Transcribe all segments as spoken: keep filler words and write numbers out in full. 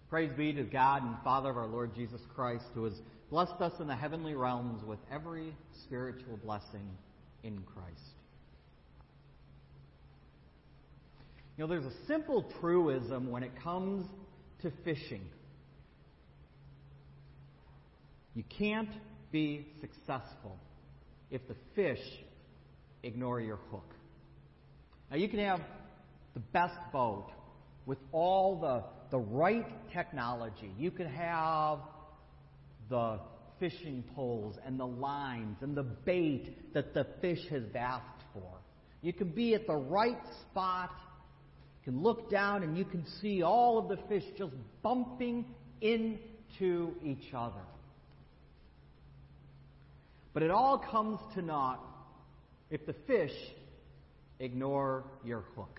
Praise be to God and Father of our Lord Jesus Christ, who has blessed us in the heavenly realms with every spiritual blessing in Christ. You know, there's a simple truism when it comes to fishing. You can't be successful if the fish ignore your hook. Now, you can have the best boat with all the, the right technology. You could have the fishing poles and the lines and the bait that the fish has asked for. You can be at the right spot. You can look down and you can see all of the fish just bumping into each other. But it all comes to naught if the fish ignore your hook.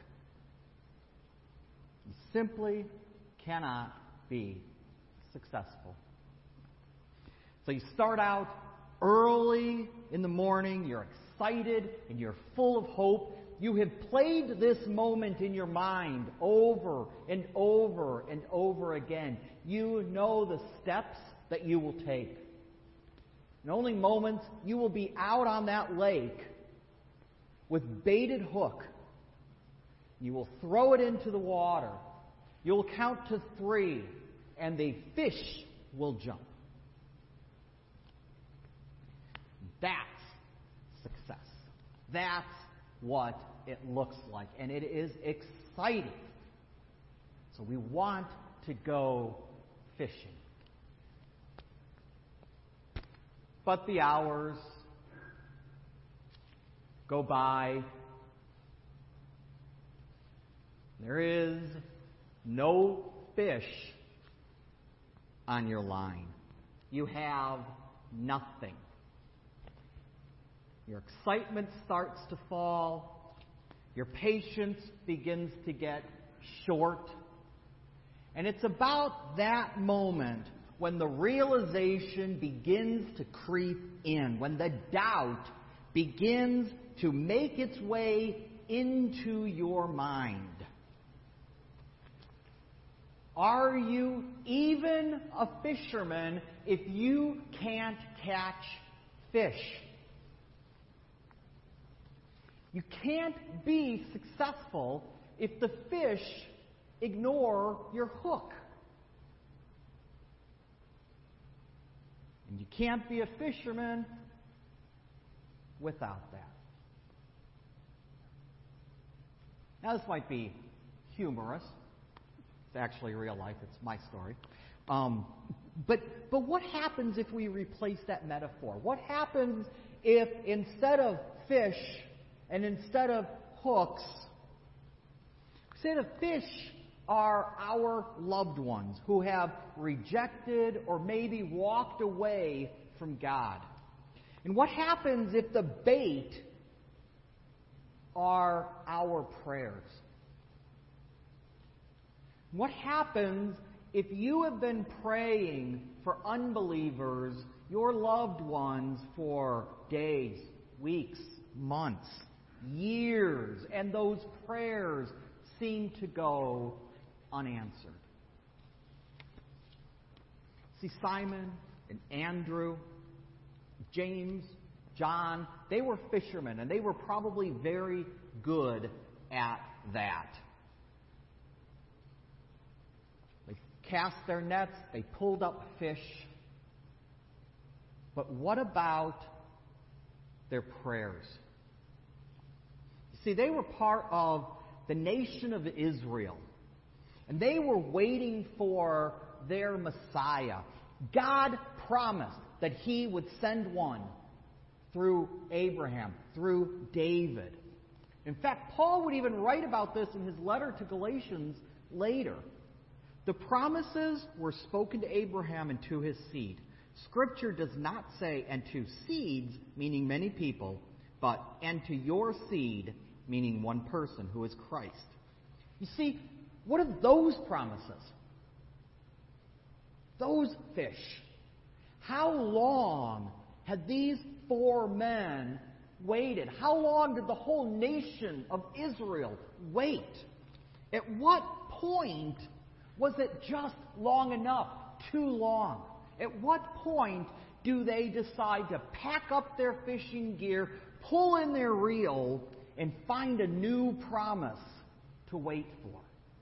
You simply cannot be successful. So you start out early in the morning, you're excited and you're full of hope. You have played this moment in your mind over and over and over again. You know the steps that you will take. In only moments, you will be out on that lake with baited hook. You will throw it into the water. You'll count to three, and the fish will jump. That's success. That's what it looks like, and it is exciting. So we want to go fishing. But the hours go by. There is no fish on your line. You have nothing. Your excitement starts to fall. Your patience begins to get short. And it's about that moment when the realization begins to creep in, when the doubt begins to make its way into your mind. Are you even a fisherman if you can't catch fish? You can't be successful if the fish ignore your hook. And you can't be a fisherman without that. Now, this might be humorous. It's actually real life. It's my story. Um, but, but what happens if we replace that metaphor? What happens if instead of fish and instead of hooks, instead of fish are our loved ones who have rejected or maybe walked away from God? And what happens if the bait are our prayers? What happens if you have been praying for unbelievers, your loved ones, for days, weeks, months, years, and those prayers seem to go unanswered? See, Simon and Andrew, James, John, they were fishermen, and they were probably very good at that. They cast their nets, they pulled up fish. But what about their prayers? See, they were part of the nation of Israel. And they were waiting for their Messiah. God promised that He would send one through Abraham, through David. In fact, Paul would even write about this in his letter to Galatians later. The promises were spoken to Abraham and to his seed. Scripture does not say, and to seeds, meaning many people, but and to your seed, meaning one person, who is Christ. You see, what are those promises? Those fish. How long had these four men waited? How long did the whole nation of Israel wait? At what point Was it just long enough? Too long? At what point do they decide to pack up their fishing gear, pull in their reel, and find a new promise to wait for?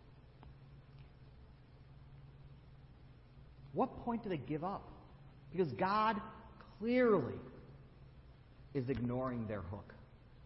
What point do they give up? Because God clearly is ignoring their hook.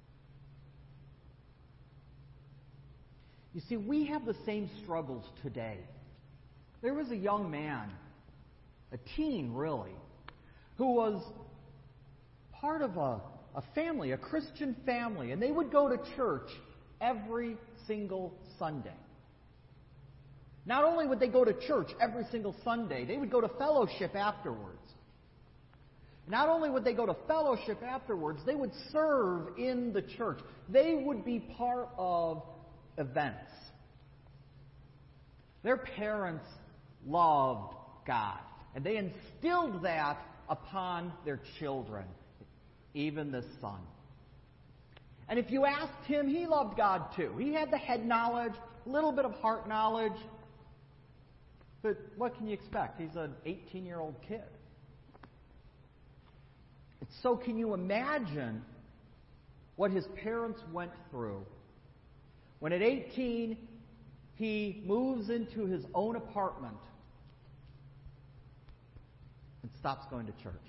You see, we have the same struggles today. There was a young man, a teen really, who was part of a, a family, a Christian family, and they would go to church every single Sunday. Not only would they go to church every single Sunday, they would go to fellowship afterwards. Not only would they go to fellowship afterwards, they would serve in the church. They would be part of events. Their parents loved God, and they instilled that upon their children, even the son. And if you asked him, he loved God too. He had the head knowledge, a little bit of heart knowledge. But what can you expect? He's an eighteen-year-old kid. And so can you imagine what his parents went through when at eighteen he moves into his own apartment and stops going to church?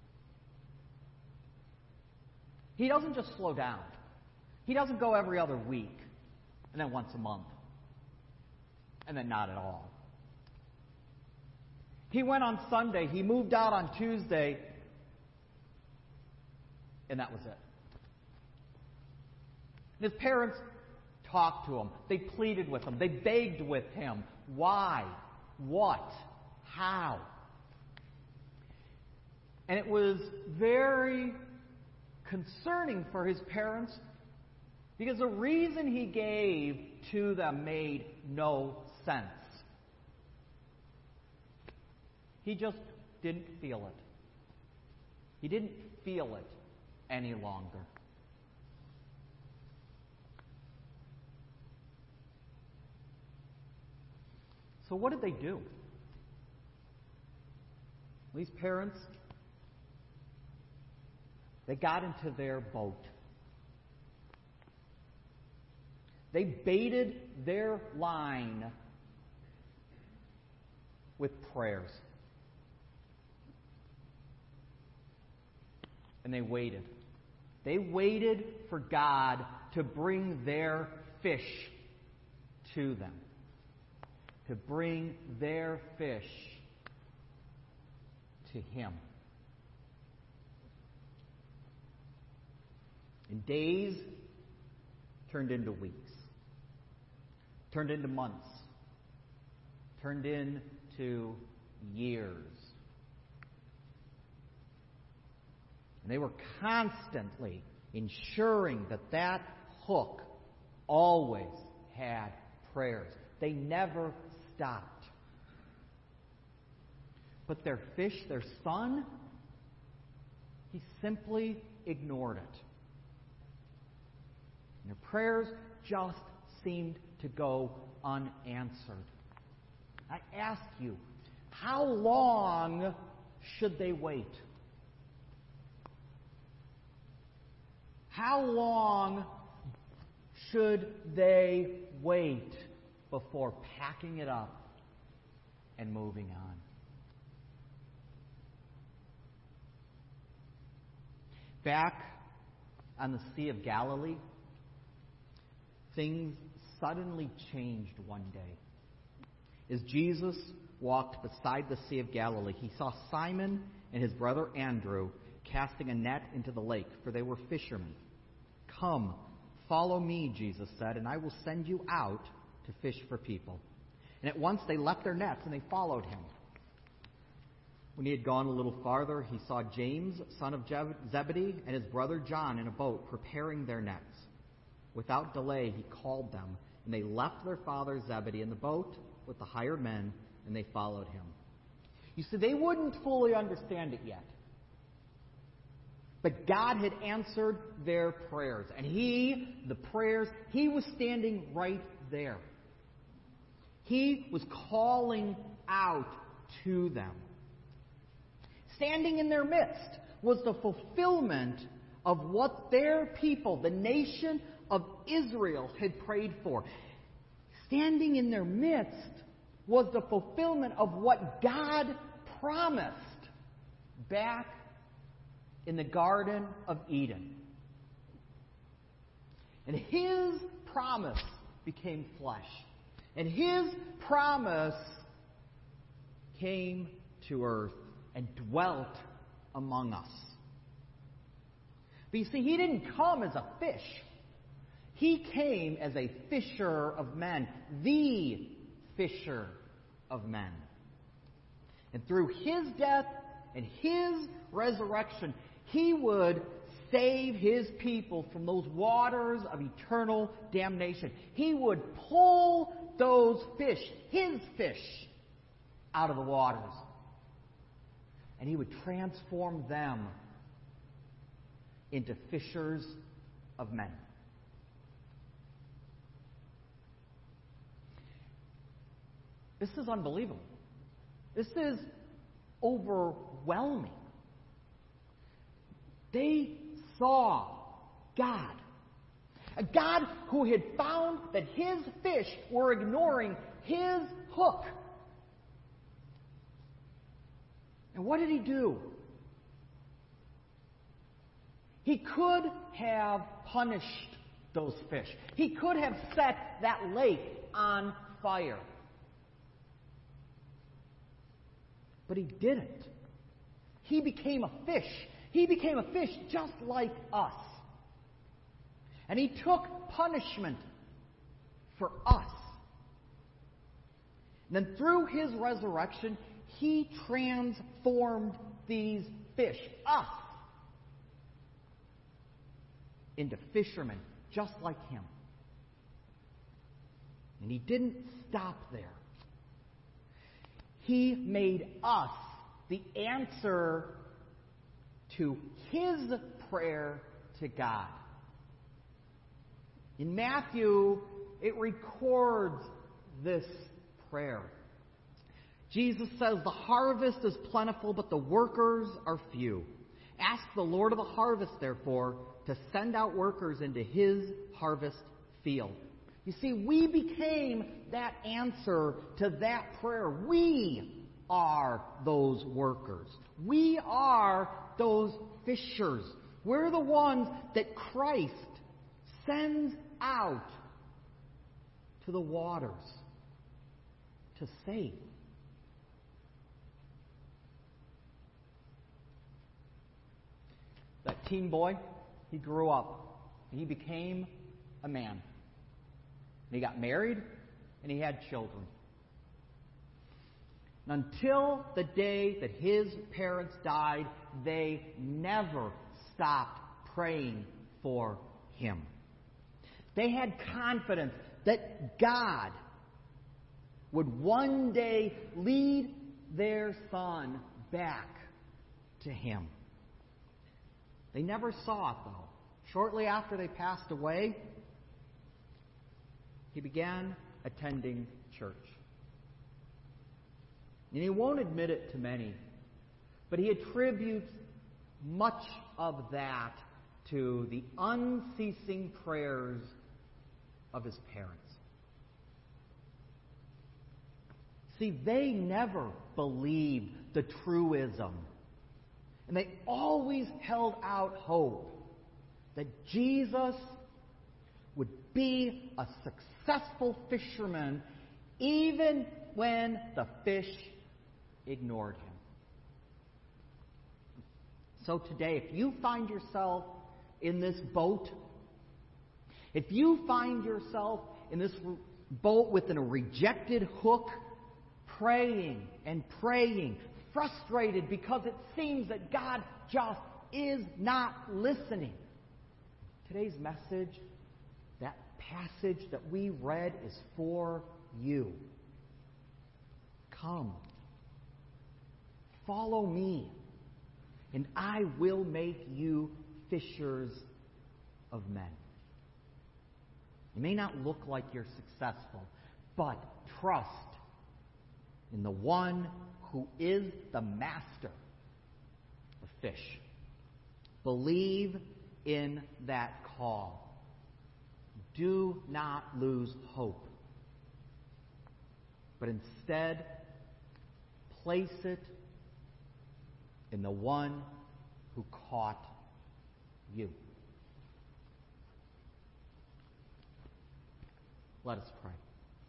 He doesn't just slow down. He doesn't go every other week and then once a month and then not at all. He went on Sunday, he moved out on Tuesday, and that was it. His parents talked to him. They pleaded with him. They begged with him. Why? What? How? And it was very concerning for his parents because the reason he gave to them made no sense. He just didn't feel it. He didn't feel it any longer. So what did they do? These parents, they got into their boat. They baited their line with prayers. And they waited. They waited for God to bring their fish to them. To bring their fish to Him. And days turned into weeks. Turned into months. Turned into years. And they were constantly ensuring that that hook always had prayers. They never stopped. But their fish, their son, he simply ignored it. And their prayers just seemed to go unanswered. I ask you, how long should they wait? How long should they wait before packing it up and moving on? Back on the Sea of Galilee, things suddenly changed one day. As Jesus walked beside the Sea of Galilee, he saw Simon and his brother Andrew casting a net into the lake, for they were fishermen. "Come, follow me," Jesus said, "and I will send you out to fish for people." And at once they left their nets and they followed him. When he had gone a little farther, he saw James, son of Zebedee, and his brother John in a boat preparing their nets. Without delay, he called them, and they left their father Zebedee in the boat with the hired men, and they followed him. You see, they wouldn't fully understand it yet. But God had answered their prayers. And He, the prayers, He was standing right there. He was calling out to them. Standing in their midst was the fulfillment of what their people, the nation of Israel, had prayed for. Standing in their midst was the fulfillment of what God promised back in the Garden of Eden. And His promise became flesh. And His promise came to earth and dwelt among us. But you see, He didn't come as a fish. He came as a fisher of men, the fisher of men. And through His death and His resurrection, He would save His people from those waters of eternal damnation. He would pull those fish, His fish, out of the waters. And He would transform them into fishers of men. This is unbelievable. This is overwhelming. They saw God. A God who had found that His fish were ignoring His hook. And what did He do? He could have punished those fish. He could have set that lake on fire. But He didn't. He became a fish. He became a fish just like us. And He took punishment for us. And then through His resurrection, He transformed these fish, us, into fishermen just like Him. And He didn't stop there. He made us the answer to His prayer to God. In Matthew, it records this prayer. Jesus says, "The harvest is plentiful, but the workers are few. Ask the Lord of the harvest, therefore, to send out workers into His harvest field." You see, we became that answer to that prayer. We are those workers. We are those fishers. We're the ones that Christ sends out to the waters to save. That teen boy, he grew up. He became a man. And he got married, and he had children. And until the day that his parents died, they never stopped praying for him. They had confidence that God would one day lead their son back to Him. They never saw it, though. Shortly after they passed away, he began attending church. And he won't admit it to many, but he attributes much of that to the unceasing prayers of his parents. See, they never believed the truism. And they always held out hope that Jesus would be a successful fisherman even when the fish ignored him. So today, if you find yourself in this boat, if you find yourself in this boat with a rejected hook, praying and praying, frustrated because it seems that God just is not listening, today's message, that passage that we read, is for you. Come. Follow me, and I will make you fishers of men. You may not look like you're successful, but trust in the one who is the master of fish. Believe in that call. Do not lose hope, but instead place it in the one who caught you. Let us pray.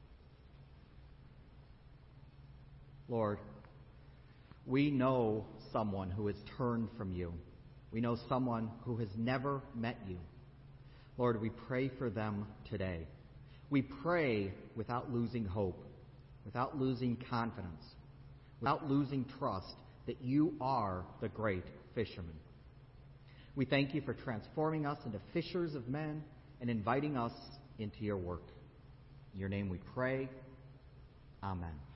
Lord, we know someone who has turned from you. We know someone who has never met you. Lord, we pray for them today. We pray without losing hope, without losing confidence, without losing trust that you are the great fisherman. We thank you for transforming us into fishers of men and inviting us into your work. In your name we pray. Amen.